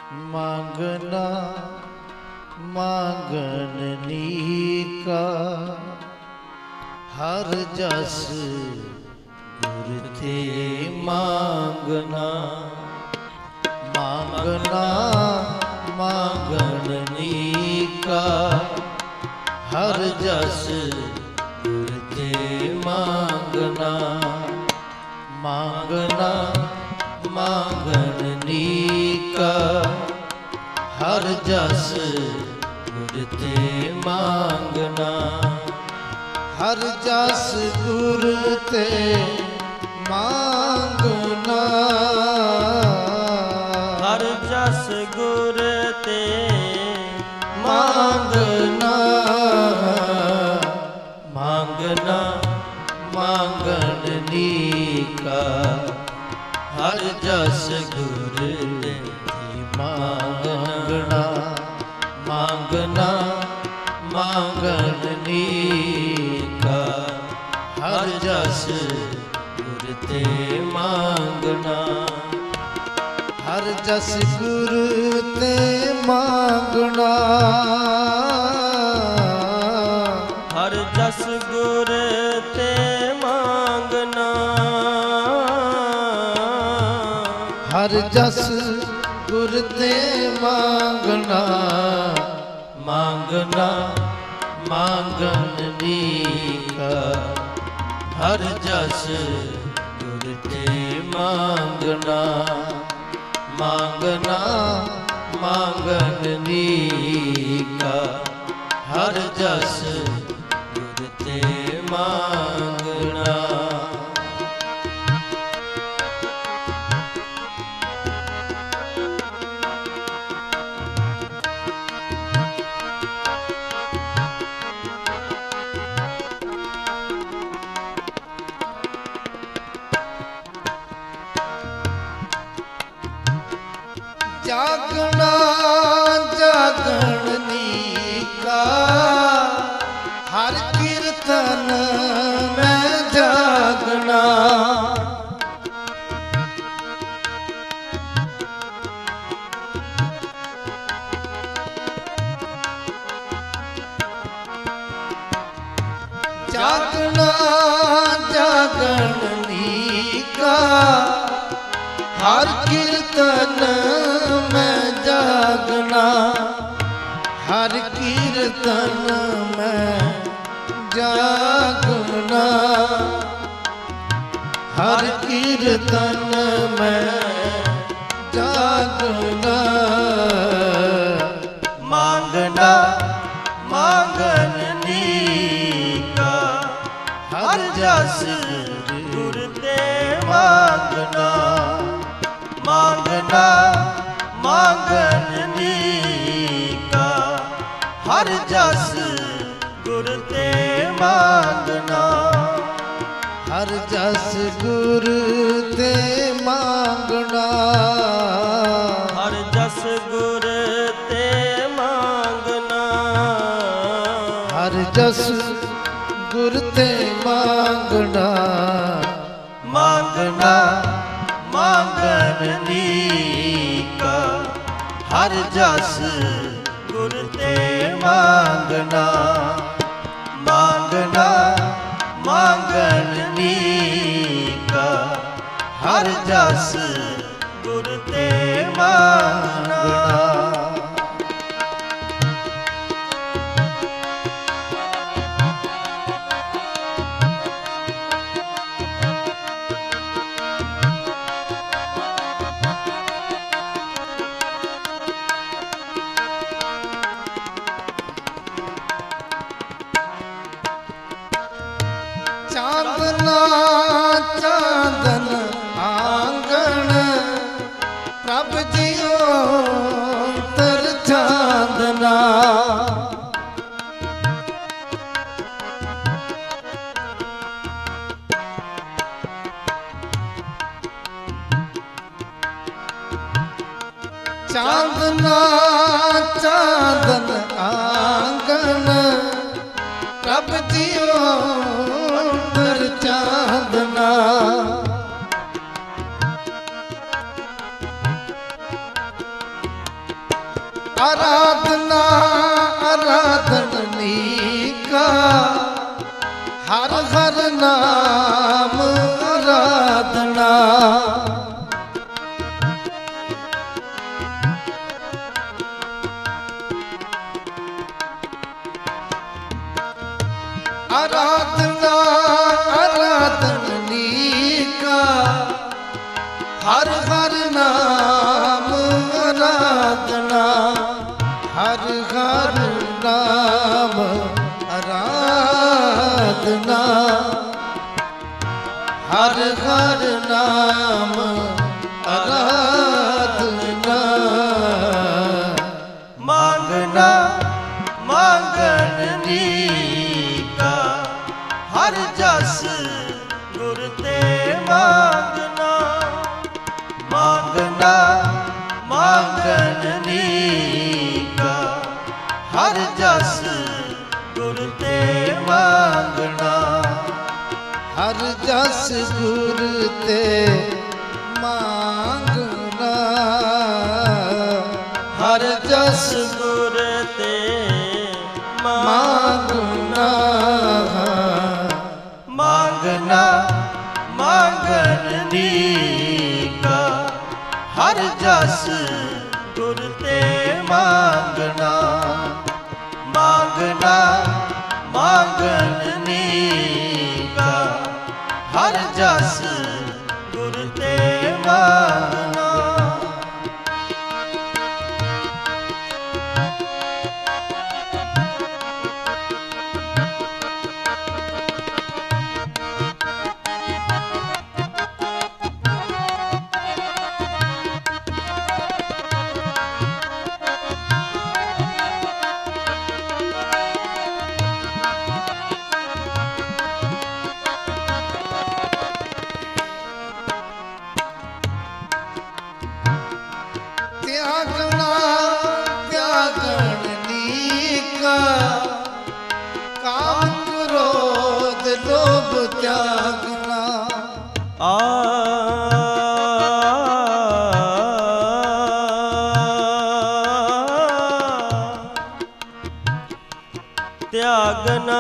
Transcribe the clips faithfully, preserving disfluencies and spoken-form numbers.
मांगना मांगननी का हर जस गुर ते मांगना मांगना मांगननी का हर जस गुर ते मांगना मांगना मांगननी का हर जस गुर ते मांगना हर जस गुर ते मांगना हर जस गुर ते मांगना मांगना मांगननी का हर जस गुर ते मांगना मांगना मांगननी का हर जस गुर ते मांगना हर जस गुर ते मांगना हर जस गुर ते मांगना हर जस गुर ते मांगना मांगना मांगननी का हर जस गुर ते मांगना मांगना मांगननी का हर जस गुर ते मांगना जागना जागननी का हर कीर्तन में जागना जागना जागननी का हर कीर्तन में जागना हर कीर्तन में जागना हर कीर्तन में जागना मांगना मांगननी का हर जस गुर ते मांगना मांगना मांगननी का हर जस गुर ते मांगना हर जस गुर ते मांगना हर जस गुर ते मांगना हर जस गुर ते मांगना मांगना मांगननी का हर जस गुर ते मांगना मांगना मांगननी का हर जस गुर ते मांगना चांदना चांदन आंगन प्रभ जियो तर चांदना चांदना चांदन आंगन प्रभ जियो तर चांदना आराधना आराधनी का हर हर नाम आराधना आराधना आराधनी का हर हर नाम आराधना हर हर नाम आराधना हर हर नाम आराधना मांगना मांगनी का हर जस गुर ते मांगना मांगना मांगनी का हर जस गुर ते मांगना हर जस गुर ते मांगना हर जस गुर ते मांगना मांगना मांगनी का हर जस गुर ते मांगना मांगना मांगनी का हर जस गुर ते मांगना त्यागना त्यागनी का काम क्रोध लोभ त्यागना आ त्यागना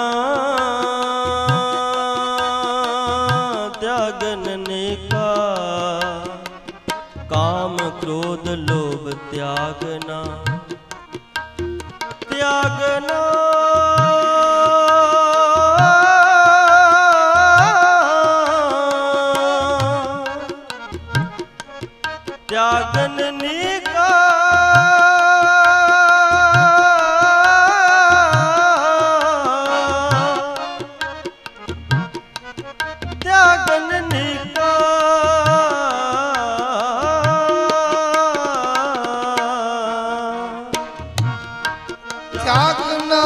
त्यागने का काम क्रोध लोभ त्यागना त्यागना त्यागने का त्यागने का त्यागना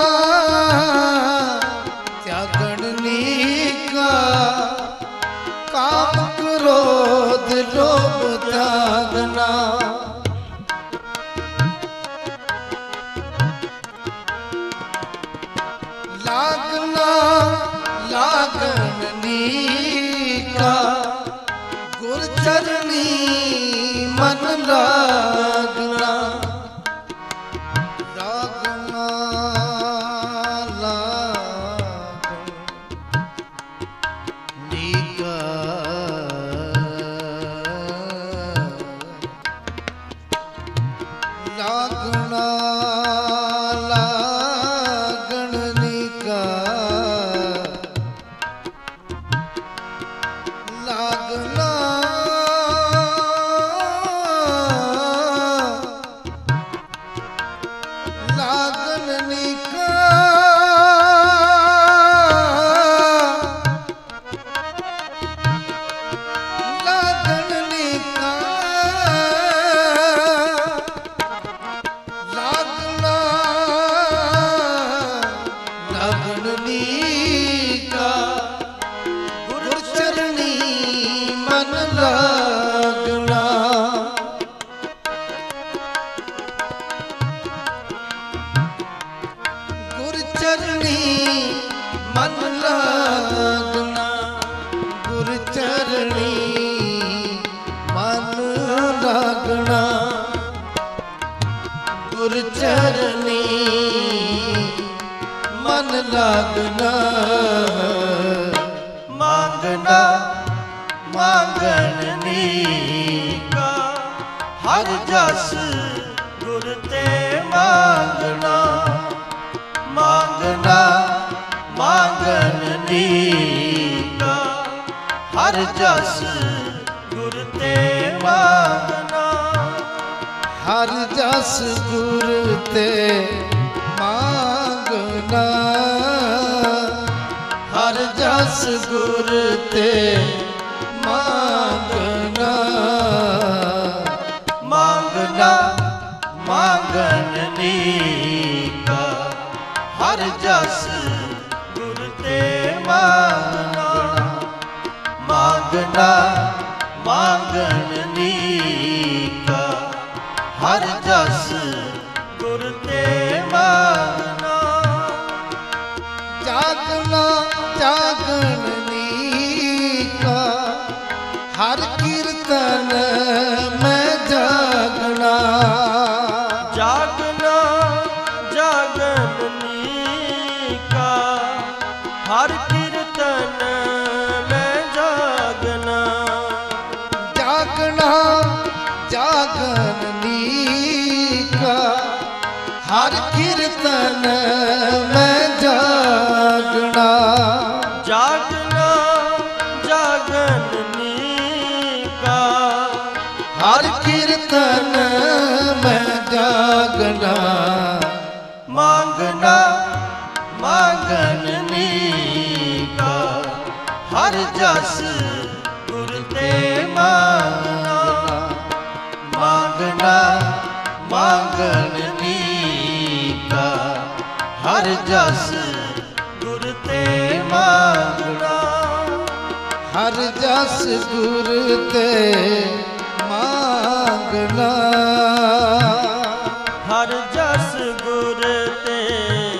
त्यागनी का काम क्रोध लोभ त्यागना लागना लागनी का गुर चरनी मन लागना लागना लागनी का लागना लागनी का लागना लागनी का लागनी का लागना लागनी का गुर चरनी मन लागना गुर चरनी मन लागना गुर चरनी मन लागना ਗੁਰ ਚਰਨੀ ਮਨ ਲਾਗਨਾ ਮੰਗਣਾ ਮੰਗਣ ਨੀਕਾ ਹਰ ਜਸ ਗੁਰ ਤੇ ਮੰਗਣਾ ਮੰਗਣਾ ਮੰਗਣ ਨੀਕਾ ਹਰ ਜਸ ਗੁਰ ਤੇ ਮੰਗਣਾ ਹਰ ਜਸ ਗੁਰ ਤੇ ਮੰਗਣਾ ਹਰ ਜਸ ਗੁਰ ਤੇ ਮੰਗਣਾ ਮੰਗਣਾ ਮੰਗਣ ਨੀਕਾ ਹਰ ਜਸ ਗੁਰ ਤੇ ਮੰਗਣਾ ਮੰਗਣਾ ਮੰਗਣ ਨੀਕਾ ਹਰ ਜਸ ਗੁਰ ਤੇ ਮੰਗਣਾ ਜਾਗਣਾ ਜਾਗਣ ਨੀਕਾ ਹਰ ਕੀਰਤਨ ਮੈਂ ਜਾਗਣਾ ਜਾਗਣਾ ਜਾਗਣ ਨੀਕਾ ਹਰ ਕੀਰਤਨ ਮੈਂ ਜਾਗਣਾ ਜਾਗਣਾ ਜਾਗਣ ਨੀਕਾ ਹਰ ਕੀਰਤਨ ਮੈਂ ਜਾਗਣਾ ਜਾਗਣਾ ਜਾਗਣ ਨੀਕਾ ਹਰ ਕੀਰਤਨ ਮੈਂ ਜਾਗਣਾ ਮੰਗਣਾ ਮੰਗਣ ਨੀਕਾ ਹਰ ਜਸ ਗੁਰ ਤੇ ਮੰਗਣਾ ਮੰਗਣਾ ਮੰਗਣ ਨੀਕਾ ਹਰ ਜਸ ਗੁਰ ਤੇ ਮੰਗਣਾ ਹਰ ਜਸ ਗੁਰ ਤੇ ਮੰਗਣਾ ਹਰ ਜਸ ਗੁਰ ਤੇ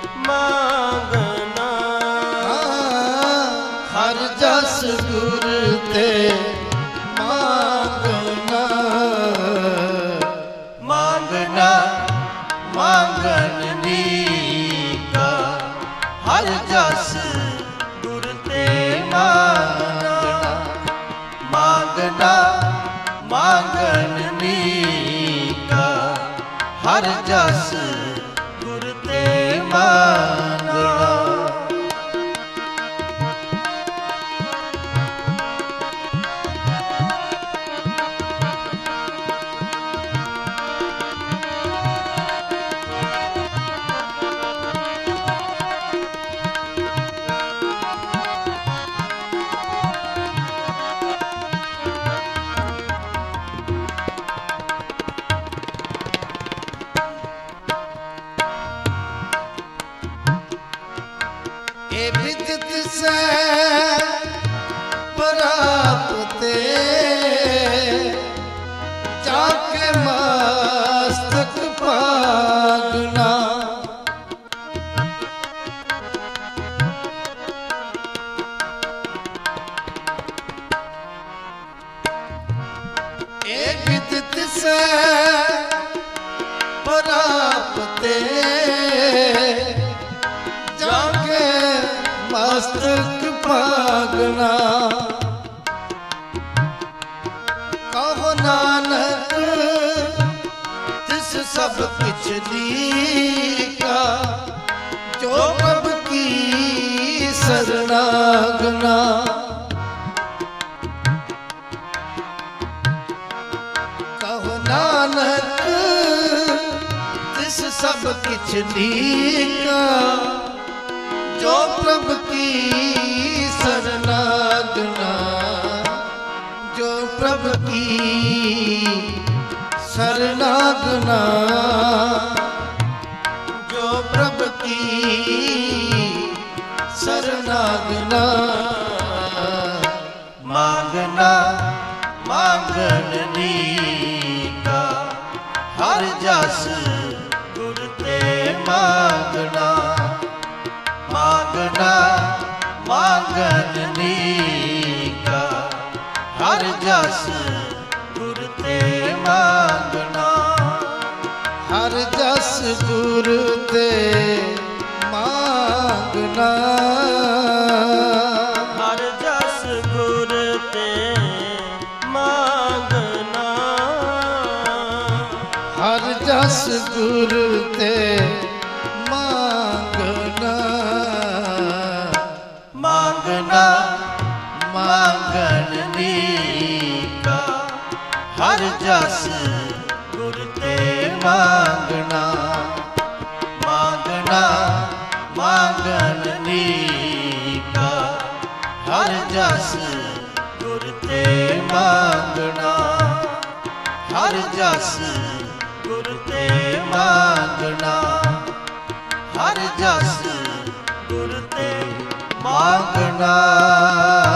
ਮੰਗਣਾ ਹਰ ਜਸ ਗੁਰ ਤੇ ਮੰਗਣਾ ਮੰਗਣਾ ਮੰਗਣ ਨੀਕਾ ਹਰ ਜਸ ਗੁਰ ਤੇ ਮੰਗਣਾ ਮੰਗਣਾ ਮੰਗਣ ਨੀਕਾ ਹਰ ਜਸ ਗੁਰ ਤੇ ਮੰਗਣਾ ਇਹ ਵਿਦਿਤ ਸੈ ਪ੍ਰਾਪਤੇ ਜਾ ਕੇ ਮਸਤਕ ਪਾਗਣਾ ਇਹ ਵਿਦਿਤ ਸੈ ਪ੍ਰਾਪਤੇ ਜਾਕੇ ਮਸਤਕ ਪਾਗਣਾ ਕਹੋ ਨਾਨਕ ਤਿਸ ਸਭ ਕਿਛ ਲੀਕਾ ਜੋ ਪ੍ਰਭ ਕੀ ਸਰਨਾਗਨਾ ਕਹੋ ਨਾਨਕ ਤਿਸ ਸਭ ਕਿਛ ਲੀਕਾ ਜੋ ਪ੍ਰਭ ਕੀ ਸਰਨਾਗਨਾ ਜੋ ਪ੍ਰਭ ਕੀ ਸਰਨਾਗਨਾ ਜੋ ਪ੍ਰਭ ਕੀ ਸਰਨਾਗਨਾ ਮੰਗਣਾ ਮੰਗਣ ਨੀਕਾ ਹਰ ਜਸ ਗੁਰ ਤੇ ਮੰਗਣਾ ਮੰਗਣਾ ਮੰਗਣ ਨੀਕਾ ਹਰ ਜਸ ਗੁਰ ਤੇ ਮੰਗਣਾ ਹਰ ਗੁਰ ਤੇ ਮੰਗਣਾ ਹਰ ਜਸ ਗੁਰ ਤੇ ਮੰਗਣਾ ਹਰ ਜਸ ਗੁਰ ਤੇ ਮੰਗਣਾ ਮੰਗਣਾ ਮੰਗਣ ਨੀਕਾ ਹਰ ਜਸ ਗੁਰ ਤੇ ਮੰਗਣਾ ਮੰਗਣਾ ਮੰਗਣ ਨੀਕਾ ਹਰ ਜਸ ਗੁਰ ਤੇ ਮੰਗਣਾ ਹਰ ਜਸ ਗੁਰ ਤੇ ਮੰਗਣਾ ਹਰ ਜਸ ਗੁਰ ਤੇ ਮੰਗਣਾ